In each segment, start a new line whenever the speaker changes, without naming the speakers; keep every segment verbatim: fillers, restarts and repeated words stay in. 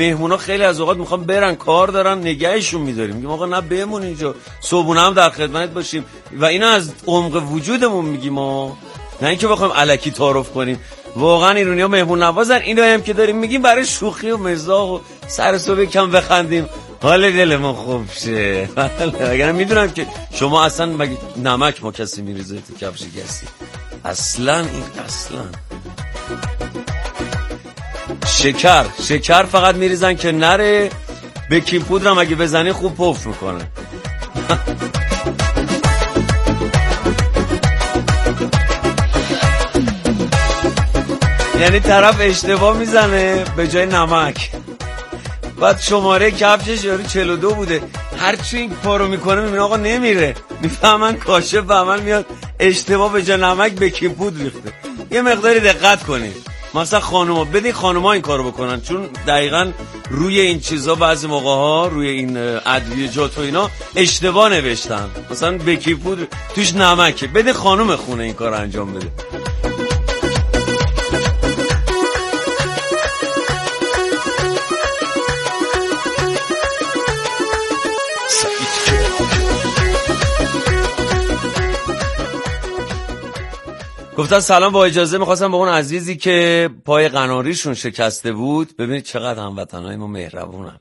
مهمونا خیلی از اوقات میخوام برن کار دارن نگهشون میداریم، میگیم آقا نه بمون اینجا، صبحونه هم در خدمت باشیم و اینا از عمق وجودمون میگیم ما، نه اینکه بخوایم الکی تعارف کنیم. واقعا ایرانی‌ها مهمون نوازن. اینو هم که داریم میگیم برای شوخی و مزاح و سر صبح کم بخندیم حال دلمون خوب شه. اگر میدونم که شما اصلا مگه نمک ما کسی میریزه تو کفش گسی؟ اصلا این اصلا شکر شکر فقط میریزن که نره. بیکینگ پودر هم اگه بزنی خوب پف میکنه. یعنی طرف اشتباه میزنه به جای نمک، بعد شماره کفشش یاری چهل و دو بوده، هرچی این کارو میکنه میبینه آقا نمیره، میفهمن کاشف به عمل میاد اشتباه به جای نمک بیکینگ پودر ریخته. یه مقداری دقت کنید، مثلا خانوما بدین خانوما این کارو بکنن، چون دقیقاً روی این چیزا بعضی موقع ها روی این ادویه‌جات و اینا اشتباه نوشتن، مثلا بیکینگ پودر توش نمکه، بده خانم خونه این کارو انجام بده. گفتن سلام، با اجازه میخواستم به اون عزیزی که پای قناریشون شکسته بود، ببینید چقدر هموطنهای ما مهربونن،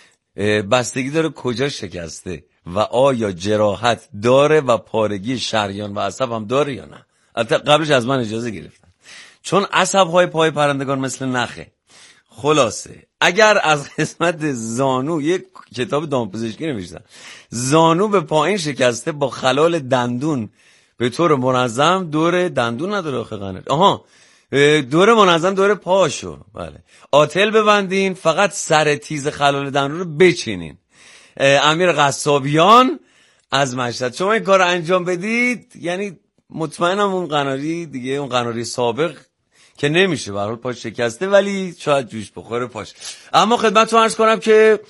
بستگی داره کجا شکسته و آیا جراحت داره و پارگی شریان و عصب هم داره یا نه. البته قبلش از من اجازه گرفتن، چون عصبهای پای پرندگان مثل نخه. خلاصه اگر از قسمت زانو، یک کتاب دامپزشکی نوشتن، زانو به پایین شکسته با خلال دندون به طور منظم دور دندون نداره آخه قناری، آها دور منظم دور پاشو، بله آتل ببندین، فقط سر تیز خلال دندون رو بچینین. امیر قصابیان از مشهد، شما این کار انجام بدید یعنی مطمئنم اون قناری دیگه، اون قناری سابق که نمیشه به هر حال پاش شکسته، ولی شاید جوش بخوره پاش. اما خدمتتون عرض کنم که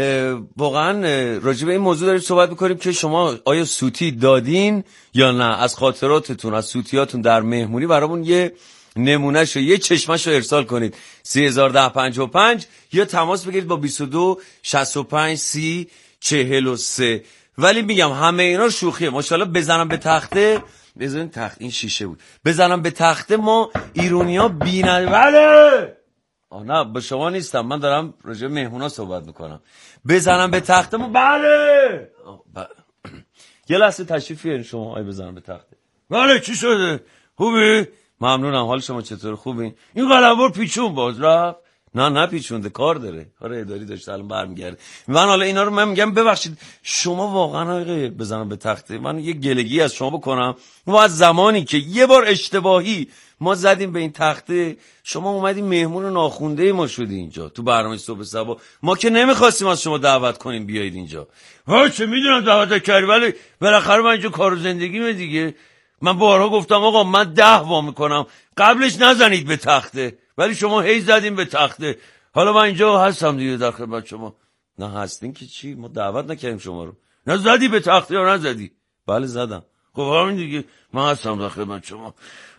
واقعا راجع به این موضوع داریم صحبت می‌کنیم که شما آیا سوتی دادین یا نه. از خاطراتتون از سوتیاتون در مهمونی برامون یه نمونهشو یه چشمشو ارسال کنید سه هزار و ده پنجاه و پنج یا تماس بگیرید با بیست و دو شصت و پنج سی چهل و سه. ولی میگم همه اینا شوخیه. ماشاءالله بزنم به تخته، بزنم تخت، این شیشه بود، بزنم به تخته ما ایرونیا بی‌نظیر. بله آه نه با شما نیستم، من دارم راجع به مهمونا صحبت میکنم. بزنم به تخته ما، بله ب... یه لحظه تشریف بیارین شما. آی بزنم به تخته. بله چی شده؟ خوبی؟ ممنونم. حال شما چطور؟ خوبی؟ این قلمبر پیچون باز رفت؟ نه نه پیچونده، کار داره، کار اداری داشته، الان برمیگرده. من حالا اینا رو من میگم ببخشید شما واقعا آقا بزنم به تخته، من یه گلگی از شما بکنم. ما از زمانی که یه بار اشتباهی ما زدیم به این تخته، شما اومدین مهمون ناخونده ما شدی اینجا تو برنامه صبح صبا. ما که نمیخواستیم از شما دعوت کنیم بیایید اینجا. ها چه میدونم دعوت کردی، ولی بالاخره من اینجا کار و زندگیمه دیگه. من بارها گفتم آقا من ده وا میکنم، قبلش نزنید به تخته، ولی شما هی زدین به تخته. حالا من اینجا هستم دیگه در خدمت شما. نه هستین که چی؟ ما دعوت نکردیم شما رو. نه زدی به تخته یا نزدی؟ بله زدم. خب همین دیگه، من هستم در خدمت شما.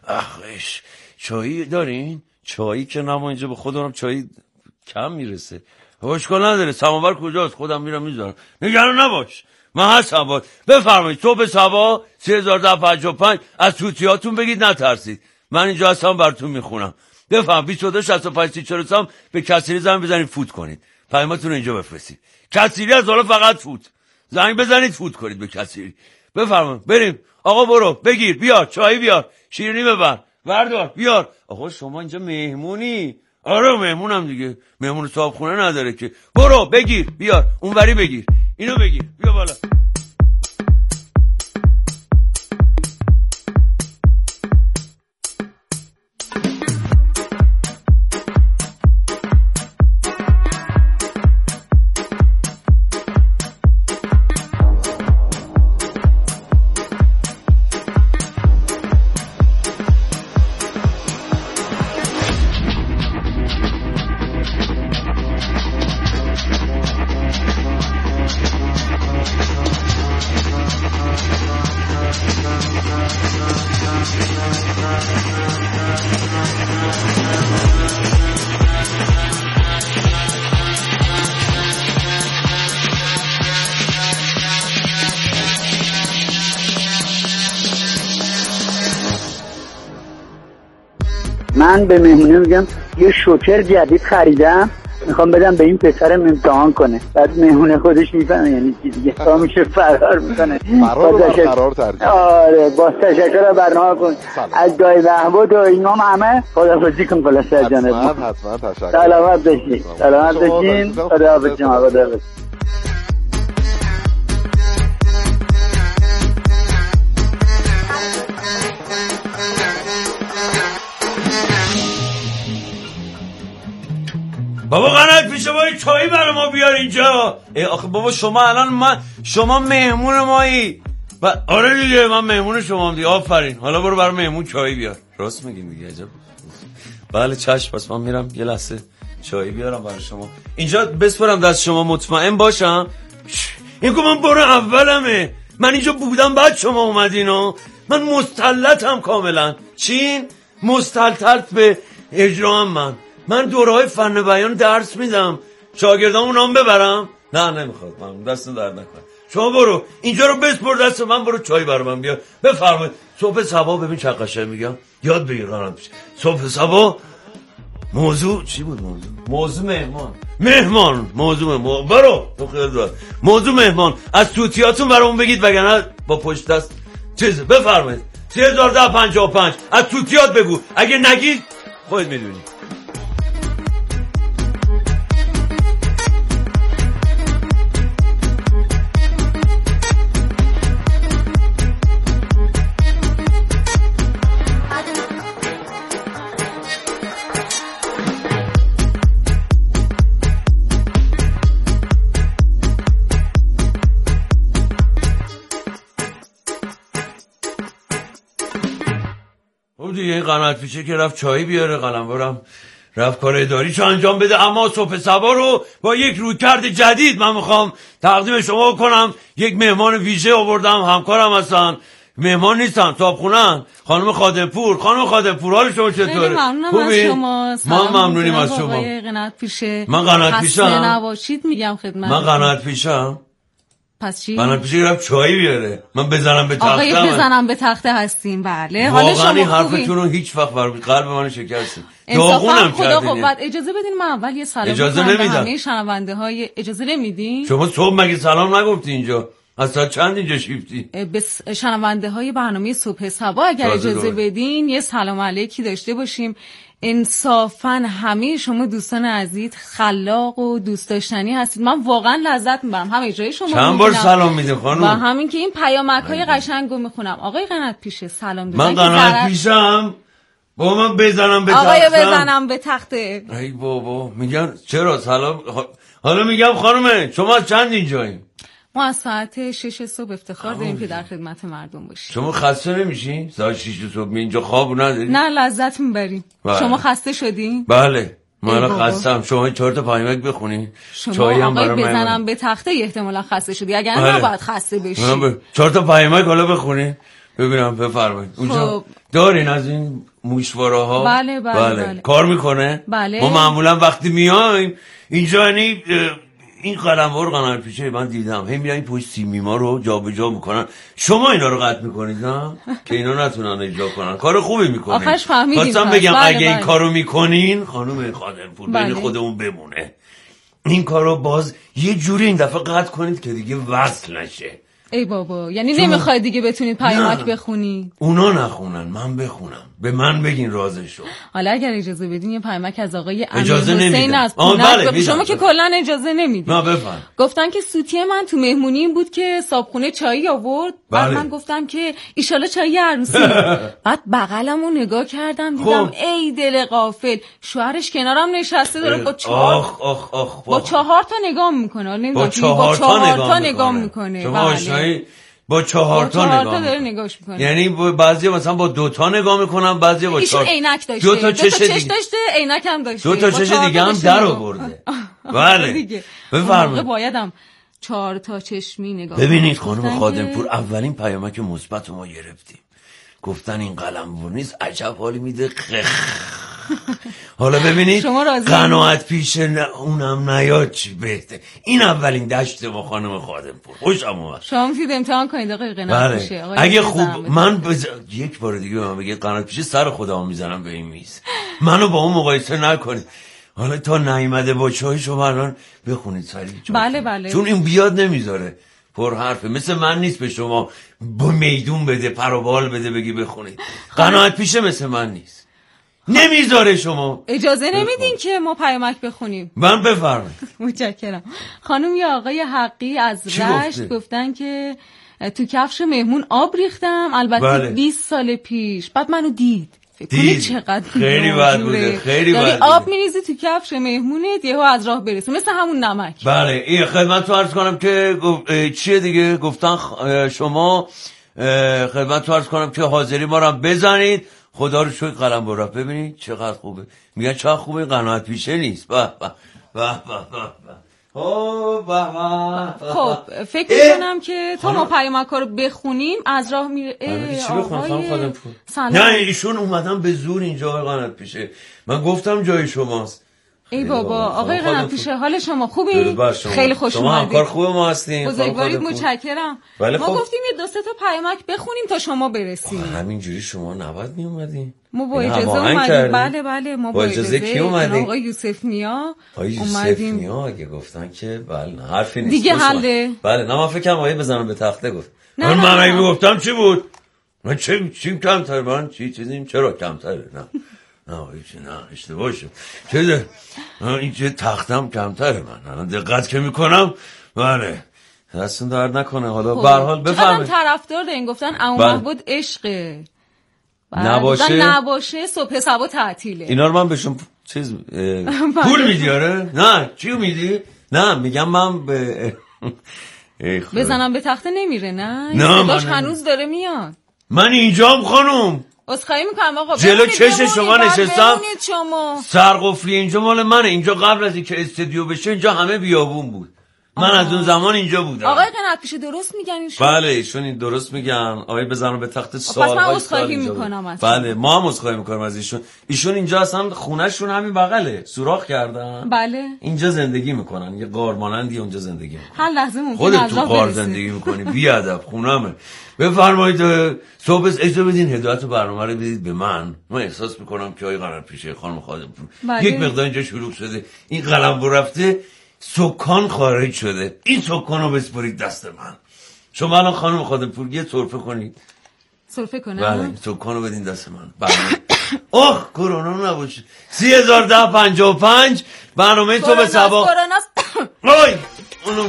اخش چایی دارین؟ چایی که نه، ما اینجا به خودم چایی کم میرسه. اشکال نداره، سماور کجاست؟ خودم میرم میذارم، نگران نباش، من هستم. باید بفرمایید صبح صبا سه هزار و ده پنجاه و پنج از توتیاتون بگید، نترسید، من اینجا هستم براتون میخونم. بفهم بیست و دو شصت و پنج سی چهل و سه به کسری زنگ بزنید فوت کنید، پیامتون اینجا بفرستید. کسری از حالا فقط فوت، زنگ بزنید فوت کنید به کسری. بفرمایید بریم. آقا برو بگیر، بیار چای، بیار شیرینی ببر، بردار بیار. آقا شما اینجا مهمونی؟ آره مهمونم دیگه، مهمون صاحب خونه نداره که. برو بگیر بیار، اونوری بگیر، اینو بگیر، بیا بالا.
من به مهمونی میگم یه شوکر جدید خریدم میخوام بدم به این پسرم امتحان کنه، بعد مهمون خودش میفهمه یعنی چی دیگه، تا میشه فرار میکنه.
فرار رو فرار ترجیح.
آره با تشکر برنامه کن از دای محمود و ایمام همه خداحافظی کن خلاص جانب.
حتما حتما تشکر.
سلامت باشین. سلامت باشین. خداحافظ شما. خداحافظ.
بابا قنات پیشه باید چایی برای ما بیار اینجا. ای آخه بابا شما الان من شما مهمون مایی و آره دیگه من مهمون شما دیگه. آفرین حالا برو برای مهمون چایی بیار. راست میگین دیگه عجب. بله چشم پس من میرم یه لحظه چایی بیارم برای شما اینجا بسپرم دست شما مطمئن باشم. این که من بار اولمه من اینجا بودم بعد شما اومدین و من مستلطم کاملا. چین مستلطت به اجرام من من دوره‌های فن بیان درس میدم شاگردامو نام ببرم. نه نمیخواد من دست درد نکن. شما برو اینجا رو بسپر دست من برو چای برام من بیار. بفرمایید. صبح صبا ببین چه قشنگ میگم یاد بگیر قرار میشه. صبح صبا موضوع چی بود؟ موضوع موضوع مهمان مهمان موضوع مهمان برو تو خیلی دار موضوع مهمان از توتیاتون برامون بگید وگرنه با پشت دست چیز. بفرمایید سه هزار و ده پنجاه و پنج از توتیات بگو اگه نگید خودت میدونی. دیگه این قنات پیشه که رفت چایی بیاره قلمبرم رفت کار اداری چو انجام بده. اما صبح صبا رو با یک رویکرد جدید من میخوام تقدیم شما کنم. یک مهمان ویژه آوردم همکارم هستن مهمان نیستن صابخونه‌ان خانم خادمپور. خانم خادمپور حال شما چطوره؟
خیلی ممنونم از شما.
ما ممنونیم از شما.
آقای قنات پیشه.
من قنات پیشم.
خسته نباشید میگم خدمت.
من قنات پیشم.
پس چی؟
قنات پیشه رفت چایی بیاره من بزنم به تخته.
آقای بزنم به تخته هستیم. بله حالا شما
واقعا حرفتون رو هیچ وقت بر قلب من شکستید.
داغونم خدا قوت. اجازه بدین من اول یه سلام
اجازه نمیدم.
همه شنونده های اجازه نمیدین؟
شما صبح مگه سلام نگفتی اینجا؟ اصلا چند اینجا شیفتی؟
به شنونده های برنامه صبح صبا اگر اجازه بدین یه سلام علیکی داشته باشیم. انصافا همه شما دوستان عزیز خلاق و دوست داشتنی هستید. من واقعا لذت میبرم هم اجرای شما
چند بار سلام میده خانم.
و همین که این پیامک های قشنگو میخونم. آقای قنات پیشه سلام دادن.
من قنات پیشم با من بزنم به تخته.
آقای بزنم به تخته.
ای بابا میگن چرا سلام. حالا میگم خانم شما چند اینجاییم؟
ما از ساعت شش صبح افتخار داریم که در خدمت مردم باشیم.
شما خسته نمیشین؟ ساعت شش صبح می اینجا خواب نداری؟
نه لذت میبریم. شما خسته شدین؟
بله من خستم. شما چهار تا پیامک بخونین.
شما آقای بزنم به تخته احتمالا خسته شدی اگر نه باید خسته بشی.
چهار تا پیامک حالا بخونین ببینم. بفرمایید. اونجا دارین از این موشواره ها؟
بله بله, بله بله
کار میکنه؟
بله.
ما معمولا وقتی میایم اینجا یعنی این قلموار قنات پیشه من دیدم هی میرن این پشت سیمیما رو جابجا میکنن. شما اینا رو قطع میکنید نه که اینا نتونن اجرا کنن. کار خوبی میکنین.
آخرش فهمیدیم.
خواستم بگم
بله
اگه
بله.
این کارو میکنین خانم خادمپور بله. بین خودمون بمونه این کارو باز یه جوری این دفعه قطع کنید که دیگه وصل نشه.
ای بابا یعنی نمیخواید دیگه بتونید پیامک بخونید؟
اونا نخونن من بخونم. به من بگین رازشو.
حالا اگر اجازه بدین یه پیامک از آقای
امیر حسین
از
پونت
بله شما که کلا اجازه نمیدین.
نه بفهم.
گفتن که سوتی من تو مهمونی این بود که صابخونه چایی آورد. بعد بله. من گفتم که ایشالا چایی عروسی. بعد بغلمو نگاه کردم دیدم خب. ای دل غافل شوهرش کنارم نشسته داره با چهار
آخ آخ آخ
با چهار تا نگاه میکنه.
با چهار تا
نگاه میکنه.
با چهار تا نگاه
داره نگاهش میکنه.
یعنی بعضی مثلا با دو تا نگاه میکنن بعضی با چهار.
ایشون عینک داشته.
دو تا چش
دیگه داشته عینک هم داشته.
دو تا چش دیگه هم در آورده. بله بفرمایید.
بایدم چهار تا چشمی نگاه.
ببینید خانم خادمپور اونین پیامک مثبت ما گرفتیم. گفتن این قلموار نیست عجب حالی میده. حالا ببینید قنات پیشه ن... اونم نیاد چی بهته. این اولین دشت با خانم خادمپور خوشم اومد.
شما میتونید امتحان کنید آقای قنات پیشه.
اگه خوب من بز... یک بار دیگه به من بگید قنات پیشه سر خودمو میزنم به این میز. منو با اون مقایسه نکنید. حالا تا نیامده با چای شما الان بخونید سریع.
بله بله.
چون این بیاد نمیذاره. پر حرفه، مثل من نیست به شما با میدون بده، پر و بال بده بگی بخونید. قناعت پیشه مثل من نیست، نمیذاره. شما
اجازه نمیدین که ما پیامک بخونیم.
من بفرمایید.
متشکرم. خانم یا آقای حقی از رشت گفتن که تو کفش مهمون آب ریختم، البته بله. بیست سال پیش. بعد منو دید،
دید
چقدر
خیلی بد بوده، خیلی بد.
آب میریزی تو کفش مهمونت یهو از راه برسه، مثل همون نمک.
بله. این خدمت تو عرض کنم که چیه دیگه گفتن شما، خدمت تو عرض کنم که حاضری ما رو بزنید. خدا رو شکر قلم برا. ببینید چقدر خوبه، میگن چقدر خوبه، قناعت پیشه نیست. به به به به.
خب فکر میکنم که تا ما پیامک رو بخونیم از راه میره.
چی بخونم؟ نه ایشون اومدن به زور اینجا قناعت پیشه. من گفتم جای شماست.
ای بابا آقای قناعت پیشه، حال شما خوبی؟ خیلی خوش اومدید.
شما همکار خوب ما هستین.
بزرگوارید، متشکرم. ما
خب.
گفتیم یه دو سه تا پیامک بخونیم تا شما برسید.
همینجوری شما نباید می اومدین.
ما با اجازه اومدیم. بله بله ما با اجازه
کی اومدیم؟
آقای یوسف نیا
اومدیم. نیا اگه گفتن که بله حرفی نیست
دیگه حله.
بله نه من فکر کنم آیه بزنم به تخته گفت. من من اگه گفتم چی بود؟ من چی چی کمتر من چی چیزیم چرا کمتره؟ نه نه نه اشتباه شد. چه این چه تختم کمتره، من الان دقت که میکنم. بله دستون درد نکنه. حالا به هر حال بفرمایید.
چقدر طرفدار دارین گفتن عمو محمود عشقه،
نباشه
نباشه صبح سبا تعطیله.
اینا رو من بهشون چیز پول میدی؟ آره نه چیو میدی؟ نه میگم من به
بزنم به تخته نمیره. نه نه من هنوز داره میاد.
من اینجام خانم
عذرخواهی میکنم آقا،
جلو چش شما نشستم.
شما
سرقفلی اینجا مال منه. اینجا قبل از اینکه استودیو بشه اینجا همه بیابون بود. من آه. از اون زمان اینجا بودم.
آقای قناعت پیشه درست میگن ایشون؟
بله ایشون این درست میگن. آقای بزنم به تخت سال.
پس من عذرخواهی میکنم.
بله ما هم عذرخواهی میکنیم از ایشون. ایشون اینجا اصلا خونهشون همین بغله، سوراخ کردن.
بله
اینجا زندگی میکنن، یه غار مانندی اونجا زندگی میکنن.
هر لحظه ممکنه
خودت تو غار زندگی میکنی، بی ادب. خونمه. بفرمایید صبح اجازه بدین هدایت برنامه رو بدید به من. من احساس میکنم که آقای قناعت پیشه خانم خادم بله. یک مقدار اینجا شلوغ شده، این قلمرو رفته، سکان خارج شده. این سکان رو بسپرید دست من. شما الان خانم خادم پور یه سرفه کنید.
سرفه کنم؟
بله سکان رو بدین دست من. بله اوه کرونا نباشه. سی هزار ده پنجاه و پنج برنامه صبح سبا. وای اونو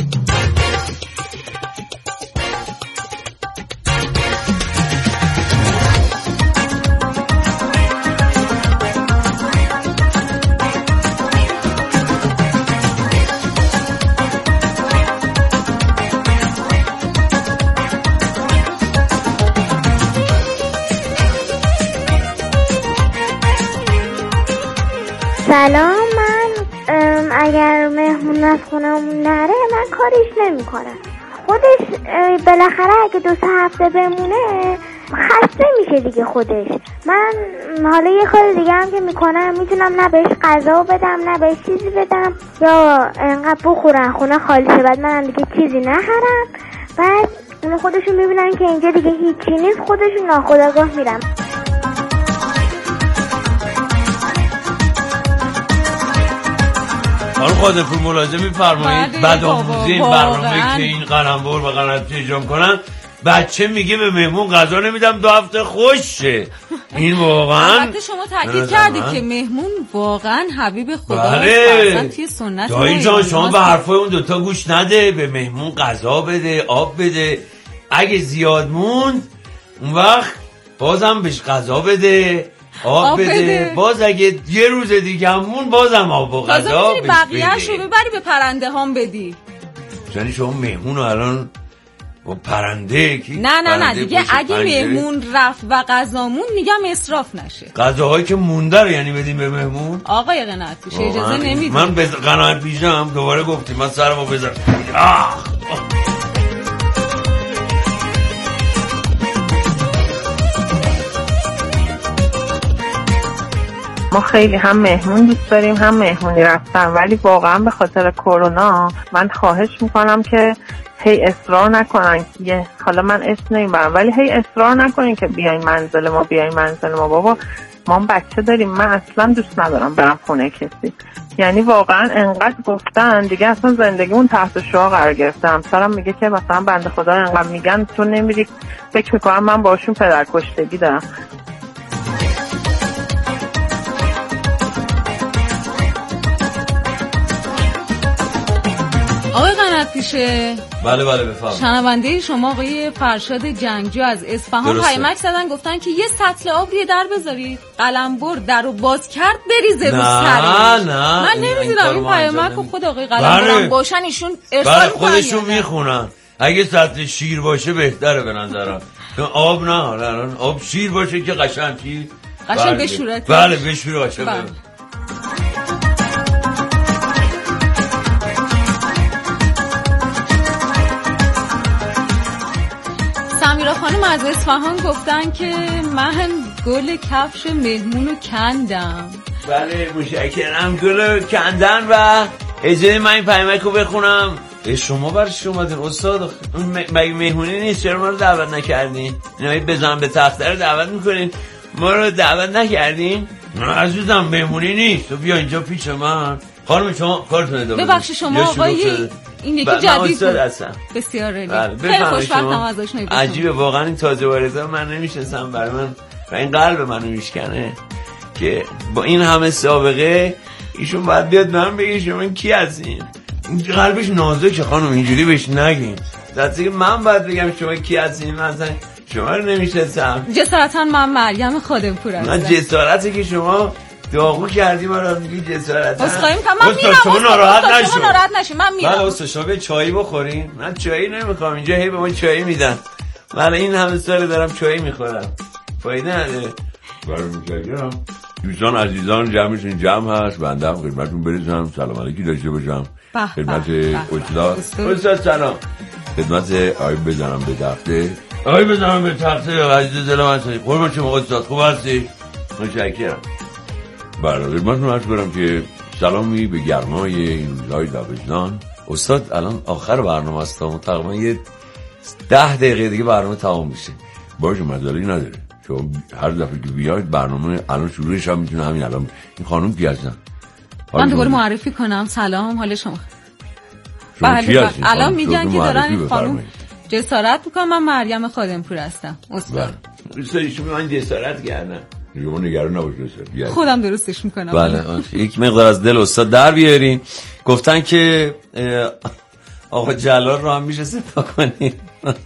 سلام. من اگر مهمون از خونمون نره من کاریش نمی کنم. خودش بالاخره اگه دو سه هفته بمونه خسته میشه دیگه خودش. من حالا یه کار دیگه هم که میکنم میتونم نه بهش غذا بدم نه بهش چیزی بدم یا انقدر بخورن خونه خالی شه بعد من دیگه چیزی نخرم. بعد اون خودشون میبینن که اینجا دیگه هیچی نیست، خودشون ناخودآگاه میرم.
حالا خودت پول ملاحظه میفرمایید بعد آموزی این برنامه که این قلمبر و قناعت اجرام کنن بچه میگه به مهمون غذا نمیدم دو هفته خوشه. این واقعا
البته شما تاکید کردید که مهمون واقعا حبیب خداست.
بله
توی سنت
دایی جان شما به حرفای اون دوتا گوش نده. به مهمون غذا بده، آب بده، اگه زیاد موند اون وقت بازم بهش غذا بده، آب, آب بده. بده باز اگه یه روز دیگه همون بازم آب و غذا بده.
بقیه‌اش رو ببری به پرنده هم بدی.
یعنی شما مهمون رو الان با پرنده کی؟
نه نه نه دیگه اگه مهمون رفت و غذامون میگم اسراف نشه.
غذاهایی که مونده رو یعنی بدیم به مهمون؟
آقای قناعت پیشه اجازه نمیدیم.
من به قناعت پیشم دوباره گفتیم من سرمو بذارم. آه
ما خیلی هم مهمون دوست داریم هم مهمونی رفتن، ولی واقعا به خاطر کرونا من خواهش میکنم که هی اصرار نکنن که حالا من اسم نمیبرم ولی هی اصرار نکنین که بیاین منزل ما بیاین منزل ما. بابا ما بچه داریم، من اصلا دوست ندارم برم خونه کسی. یعنی واقعا انقدر گفتن دیگه اصلا زندگیمون تحت شعاع قرار گرفته. همسرم میگه که مثلا بنده خدا انقدر میگن تو نمیری، فکر میکنم من باشون پدرکشتگی دارم.
آقای قنات پیشه.
بله بله بفرمایید.
شنونده شما آقای فرشاد جنگجو از اصفهان پیامک زدن گفتن که یه سطل آب روی در بذارید، قلمبر درو باز کرد بریزه رو سرش.
نه نه
من نمیدونم این پیامک رو خود آقای قلمبرم باشن ایشون ارسال
بله خودشون میخونن. اگه سطل شیر باشه بهتره به نظرم. آب نه الان آب شیر باشه که قشنگی
قشنگ بشورت.
بله بشوره باشه.
بله. سمیرا خانم از اصفهان گفتن که من گل کفش مهمونو کندم.
بله مشکرم گل کندن و اجازه من این پیامک رو بخونم. شما برای شما اومدین استاد مگه مهمونی نیست؟ چرا ما رو دعوت نکردین؟ اینایی بزن به تخته رو دعوت میکنین ما رو دعوت نکردین؟ نه عزیزم مهمونی نیست، تو بیا اینجا پیش من. خانم شما کارتون ادامه بدید.
ببخشید شما آقای این یکی جدید بود. بسیار عالی. خیلی خوشبختم ازش نمیدونم.
عجیبه واقعا این تازه واردها من نمیشناسم، برای من و این قلب منو میشکنه که با این همه سابقه ایشون باید بیاد من بگه شما کی هستین. قلبش نازکه خانم اینجوری بهش نگین. درسته که من باید بگم شما کی هستین، من اصلا شما رو نمیشناسم.
جسارتا من مریم خادمپور هستم.
من جسارتی که شما داغو کردی ما رو میگی جسارت.
اسخای میکنم من میرم.
شما ناراحت نشو.
شما ناراحت نشین من میرم.
بله استاد شما به چایی بخورین. من چایی نمیخوام، اینجا هی به ما چایی میدن. من این همه سال دارم چایی میخورم. فایده نداره. برمیگردم. دوستان عزیزان جمعشون جمع هست. بنده هم خدمتتون برسم. سلام علیکی داشته باشم. خدمت استاد. استاد سلام. خدمت آقای بزنم به تخته. آقای بزنم به تخته عزیز دل من. قربان شما استاد خوب هستی؟ متشکرم. برای خدمتتون عرض کنم که سلامی به گرمای این روزهای تابستان. استاد الان آخر برنامه است و تقریبا یه ده دقیقه دیگه برنامه تمام میشه. باشه مسئله‌ای نداره. چون هر دفعه که بیاید برنامه الان شروعش هم میتونه همین الان. این خانم کی هستن؟
من دوباره معرفی کنم. سلام حال شما؟ بله الان میگن که دارن خانم جسارت میکنم. من مریم خادمپور هستم استاد.
دوستان شما من جسارت کردم. شما نگران نباشید
خودم درستش میکنم.
بله یک مقدار از دل استاد در بیارین. گفتن که آقا جلال رو هم میشه صدا کنید.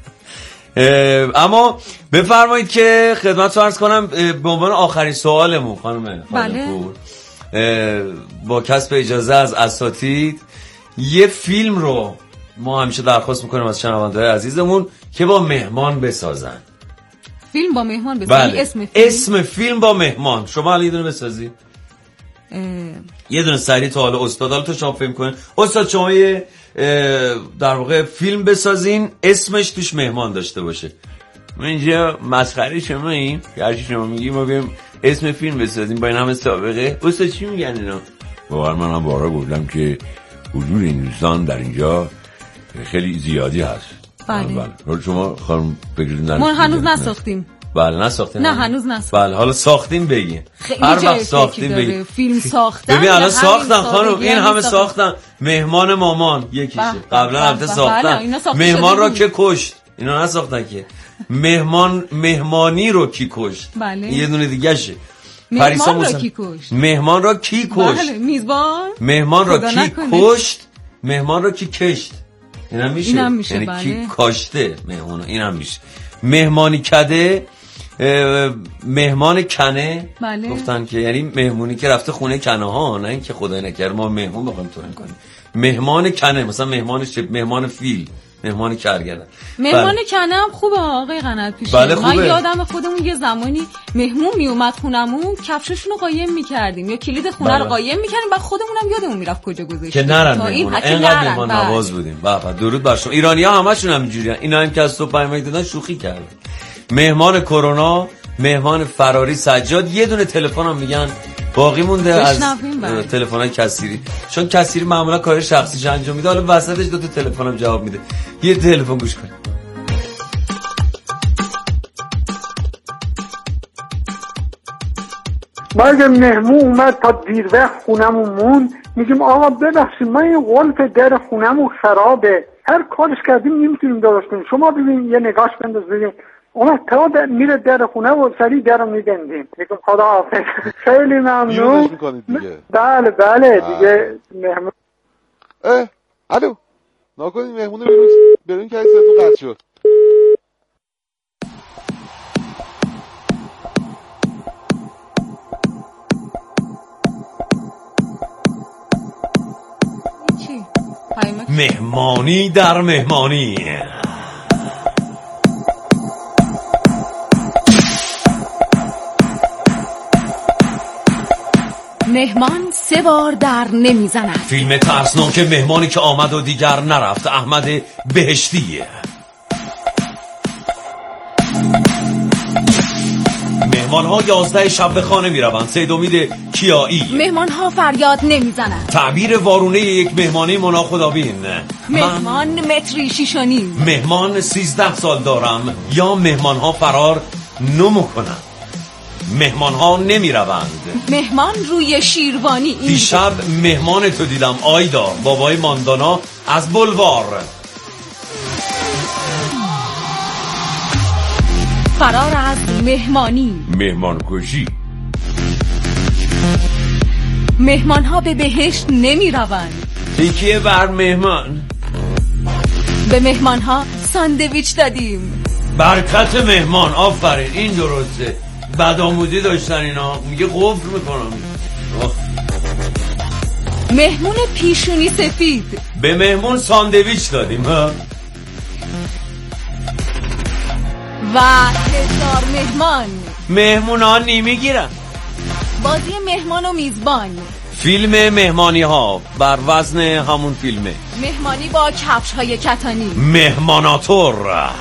اما بفرمایید که خدمت رو عرض کنم به عنوان آخرین سوالمون خانم خادمپور با کسب اجازه از اساتید یه فیلم رو ما همیشه درخواست میکنیم از شنونده‌های عزیزمون که با مهمان بسازن.
فیلم با مهمان بسازی.
بله.
اسم فیلم
اسم فیلم با مهمان. شما الان یه دونه بسازی اه... یه دونه سریع تا حالا استاد حالا تو شما فیلم کنین. استاد شما یه در واقع فیلم بسازین اسمش توش مهمان داشته باشه. ما اینجا مسخره شما این که هرچی شما میگی ما بیم اسم فیلم بسازیم با این همه سابقه. استاد چی میگن اینا؟ واقعا من هم بارها گفتم که حضور این دوستان در اینجا خیلی زیادی هست.
بله.
بله. شما خانم بگیرید
ما هنوز نساختیم.
بله نساختیم.
نه هنوز نساختیم.
بله حالا ساختیم بگین. هر وقت ساختیم بگین.
فیلم ساختن.
ببین الان ساختن خانم این همه ساختن. مهمان مامان یکیشه. قبلا البته ساختن. مهمان را که کشت. اینا نساختن که. مهمان مهمانی رو کی کشت؟
بله.
یه دونه دیگه شه.
مهمان را کی کشت؟
مهمان را کی کشت؟
بله میزبان.
مهمان را کی کشت؟ مهمان را کی کشت؟ اینم میشه.
اینم میشه.
یعنی
بله.
کی کاشته مهمون اینم میشه. مهمانی کده مهمان کنه.
بله.
گفتن که یعنی مهمونی که رفته خونه کنه ها، نه اینکه خدای نکرده ما مهمون بخوایم تو کنیم. مهمان کنه مثلا مهمان شب مهمان فیل مهمان کرگدن.
مهمان بله. کنه هم خوبه آقای قنات پیشه.
بله خوبه.
من یادم خودمون یه زمانی مهمون می اومد خونمون کفششون رو قایم می‌کردیم یا کلید خونه بله. رو قایم می‌کردیم بعد خودمون هم یادمون میرفت کجا گذاشتیم
که نرن مهمون. اینقدر مهمان نواز بودیم. بابا درود بر شما. ایرانی‌ها همشون همینجوریان. اینا هم که از تو پیام دادن شوخی کردن. مهمان کرونا مهمان فراری سجاد. یه دونه تلفن هم میگن باقی مونده از تلفن‌های کثیری، چون کثیری معمولا کار شخصیش انجام میده، حالا وسطش دو تا تلفن هم جواب میده. یه تلفن گوش کن.
ما اگه مهمون اومد تا دیر وقت خونمون موند، میگیم آقا ببخشید ما این قلف در خونمون خرابه، هر کارش کردیم نمیتونیم درست کنیم، شما ببین یه نگاش بنداز ببین. اومد تا میره در خونه و سریع در رو میبندیم. میگم خدا حافظ. خیلی ممنون. بله بله دیگه مهمون.
اه الو ناکنی مهمونه برون برون که صداتون قطع شد.
مهمانی در مهمانی.
مهمان سه بار در نمیزند.
فیلم ترسناک مهمانی که آمد و دیگر نرفت، احمد بهشتی. مهمان ها یازده شب به خانه می روند. سید امید کیایی.
مهمان ها فریاد نمی زنند.
تعبیر وارونه یک مهمانی مناخدابین.
مهمان من... متری شیشانی.
مهمان سیزده سال دارم، یا مهمان ها فرار نمو کنند. مهمان ها نمی روند.
مهمان روی شیروانی.
دیشب مهمان تو دیدم آیدا، بابای ماندانا از بلوار.
فرار از مهمانی.
مهمان کشی.
مهمان ها به بهشت نمی روند.
تکیه بر مهمان.
به مهمان ها ساندویچ دادیم.
برکت مهمان. آفرین، این درسته. بدآموزی داشتن اینا، میگه قفل میکنم.
مهمون پیشونی سفید.
به مهمون ساندویچ دادیم ها.
و هزار مهمان.
مهمون ها نمیگیرن.
بازی مهمان و میزبان.
فیلم مهمانی ها بر وزن همون فیلمه.
مهمانی با کفش های کتانی.
مهماناتور.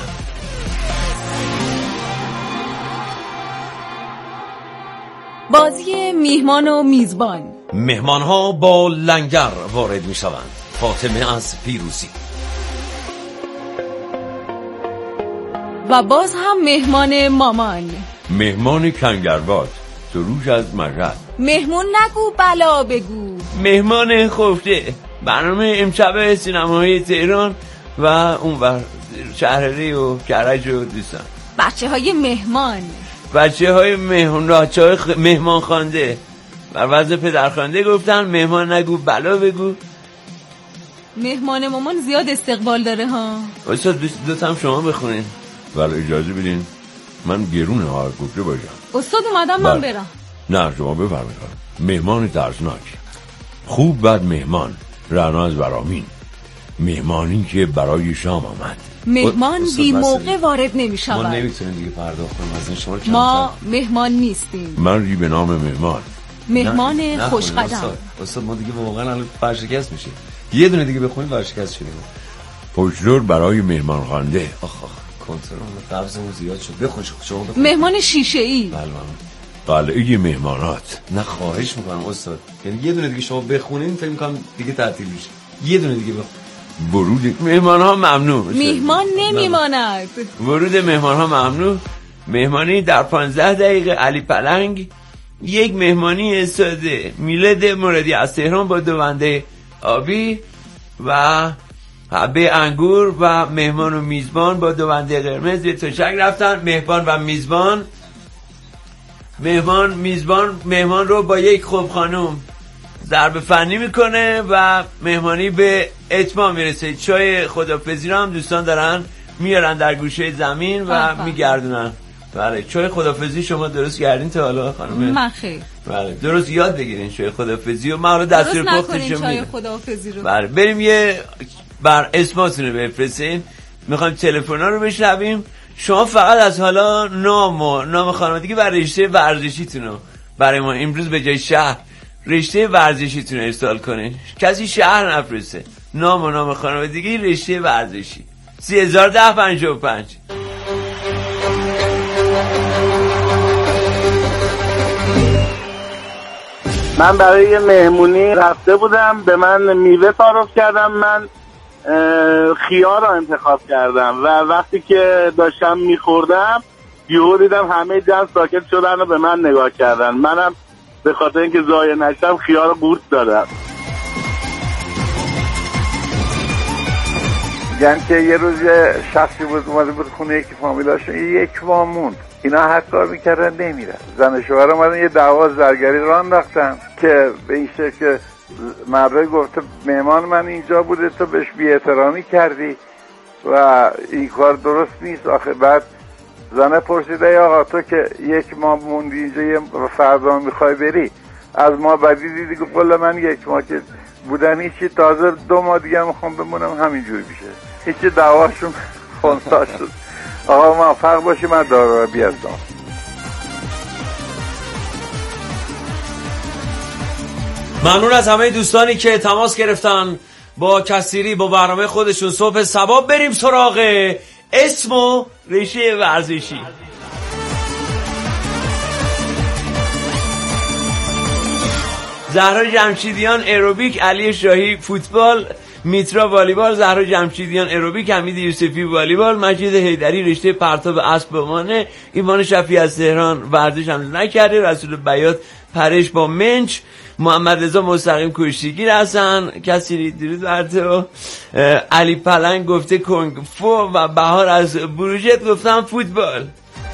بازی میهمان و میزبان.
مهمان ها با لنگر وارد می شوند. فاطمه از پیروزی.
و باز هم مهمان مامان.
مهمان کنگرباد، سروش از مشهد.
مهمون نگو بلا بگو.
مهمان خفته، برنامه امشب سینمای تهران و اون بر شهرری و کرج و دوستان.
بچه های مهمان.
بچه های مهمان راچه های خ... مهمان خانده بر وضع پدر خانده گفتن مهمان نگو بلا بگو.
مهمان مامان زیاد استقبال داره ها.
استاد دوست هم شما بخونین. ولی اجازه بدین من گرونه ها گفته باشم.
استاد اومدم من برم.
نه شما بفرمایید. مهمان ترسناک، خوب بد مهمان، رعنا از برامین. مهمانی که برای شام آمد.
مهمان بی موقع وارد نمی شود.
ما نمیتونیم دیگه پرداخت کنیم از این شما.
ما مهمان نیستیم.
من به نام مهمان.
مهمان خوشقدم.
استاد. استاد ما دیگه واقعا الان ورشکست میشه. یه دونه دیگه بخونیم ورشکست شدیم. پشتور برای مهمان خوانده. آخ آخ کنترل قبضمون زیاد شد. بخون شما بخون.
مهمان شیشه ای.
بله قلعه مهمانات. نه خواهش میکنم استاد، یعنی یه دونه دیگه شما بخونین فکر میکنم دیگه تعطیل میشه. یه دونه دیگه بخون. ورود مهمان ها ممنوع.
مهمان نمیماند.
ورود مهمان ها ممنوع. مهمانی در پانزده دقیقه. علی پلنگ. یک مهمانی ساده. میلاد مرادی از تهران با دو ونده آبی و حبه انگور و مهمان و میزبان با دو ونده قرمز به تشک رفتن. مهمان و میزبان مهمان میزبان مهمان رو با یک خوب خانوم ضرب فنی میکنه و مهمانی به اتمام میرسه. چای خدافظی رو هم دوستان دارن میارن در گوشه زمین و میگردونن. بله چای خدافظی شما درست کردین تا حالا خانم؟
من خیر.
بله درست یاد بگیرین چای خدافظی و ما حالا دستور پختش رو
چای خدافظی رو.
بله بریم یه بر اسماتون رو بفرستین، میخوایم تلفن‌ها رو بشنویم. شما فقط از حالا نام و نام خانوادگی و رشته ورزشیتون رو برای ما امروز به جای شهر رشته ورزشیتون رو ارسال کنین. کسی شهر نفرسته، نام و نام خانوادگی رشته ورزشی. سی هزار ده پنجاه و پنج.
من برای یه مهمونی رفته بودم، به من میوه تعارف کردم، من خیار رو انتخاب کردم و وقتی که داشتم میخوردم یهو دیدم همه جمع ساکت شدن و به من نگاه کردن. منم به خاطر اینکه ضایع نشم خیار رو قورت دادم.
یعنی که یه روز یه شخصی بود اومده بود خونه یکی فامیلاشون، یک ماه موند، اینا هر کار میکردن نمیرن، زن شوهر اومدن یه دعوا زرگری راه انداختن که به این شکل که مرده گفته مهمان من اینجا بوده تو بهش بی احترامی کردی و این کار درست نیست. آخه بعد زنه پرسیده ای آقا تو که یک ماه موندی اینجا یه فردا میخوای بری از ما بدی دیدی؟ گفت والا من یک ماه که بودن هیچی، تازه دو ماه دیگه میخوام بمونم همینجوری میشه. هیچی دعواشون خونسا شد. آقا موفق باشی، من دارو بیازم.
ممنون از همه دوستانی که تماس گرفتن با کثیری با برنامه خودشون. صبح صبا بریم سراغ اسم و رشته ورزشی. زهرا جمشیدیان ایروبیک، علی شاهی فوتبال، میترا والیبال، زهرا جمشیدیان ایروبیک، حمید یوسفی والیبال، مجید حیدری رشته پرتاب اسب بمانه، ایمان شفیعی از تهران ورزش هم نکرده، رسول بیات پرش با منچ، محمد رضا مستقیم کشتیگیر هستن، کسی درود بر تو، علی پلنگ گفته کنگ فو و بهار از بروجت گفتم فوتبال.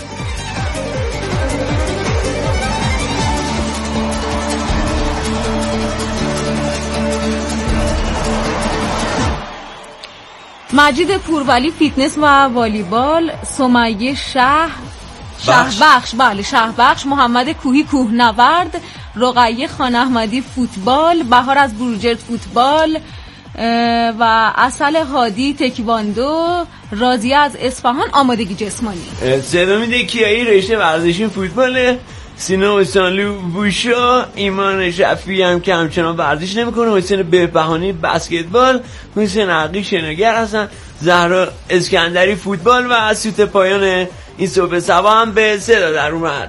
مجید پورولی فیتنس و والیبال، سمیه شه شهبخش، بله شهبخش، محمد کوهی کوهنورد، رقیه خان احمدی فوتبال، بهار از بروجرد فوتبال و اصل هادی تکواندو، راضیه از اصفهان آمادگی جسمانی.
سلامی کیایی رشته ورزشی فوتباله، سینا حسینلو بوشا، ایمان شفیعی هم که همچنان ورزش نمیکنه، حسین بهبهانی بسکتبال، حسین عقی شناگر هستن، زهرا اسکندری فوتبال و سوت پایان این صبح صبا هم به صدا در اومد.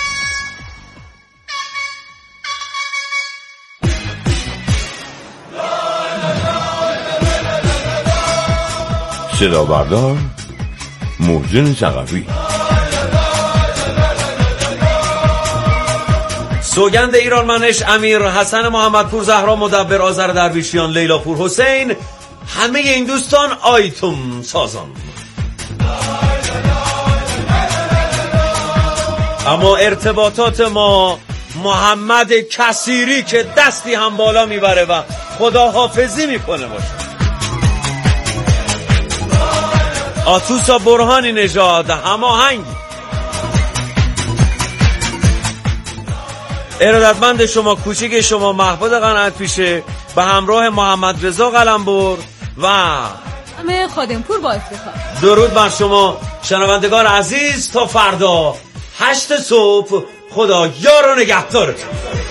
صدا بردار محسن ثقفی.
سوگند ایران منش، امیر حسن محمدپور، زهرا مدبر، آذر درویشیان، لیلا پور حسین، همه این دوستان آیتم سازان. اما ارتباطات ما محمد کثیری که دستی هم بالا میبره و خداحافظی میکنه باشه. آتوسا برهانی نژاد هماهنگ. ارادتمند شما، کوچیک شما، محمود قناعت پیشه به همراه محمد رضا قلمبر و
همه خادمپور با افتخار.
درود بر شما شنوندگان عزیز، تا فردا هشت صبح. خدا یار و نگهدارتون.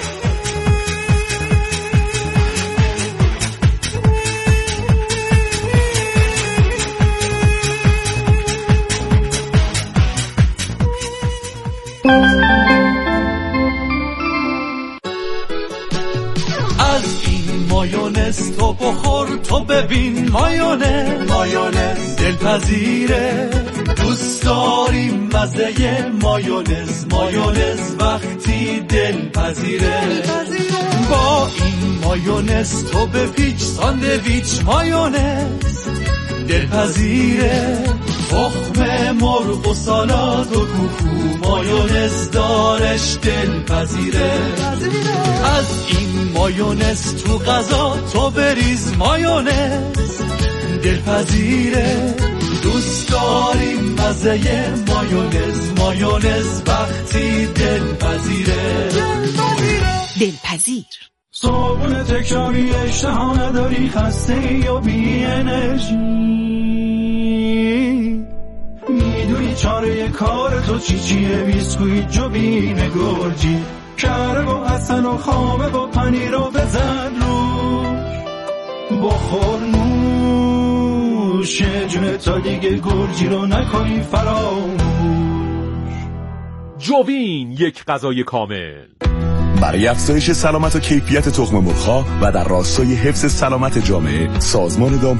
مایونز تو بخور تو ببین، مایونز مایونز دلپذیره، دوست داریم مزه مایونز، مایونز وقتی دلپذیره، با این مایونز تو بپیچ ساندویچ، مایونز دلپذیره، تخم مرغ و سالاد و کوکو، مایونز دارش دلپذیره، از این مایونز تو غذا تو بریز، مایونز دلپذیره، دوست داریم مزه مایونز، مایونز وقتی دلپذیره،
دلپذیر.
صبحونه تکراری اشتها نداری، خسته ای و بی انرژی، میدونی چاره کار تو چی چیه، بیسکویت جوبین گرجی، کره و حسن و خامه و پنیر و بزن روش، بخور نوش جونه تا دیگه گرجی رو نکنی فراموش.
جوبین، یک غذای کامل. برای افزایش سلامت و کیفیت تخم مرغ‌ها و در راستای حفظ سلامت جامعه، سازمان دام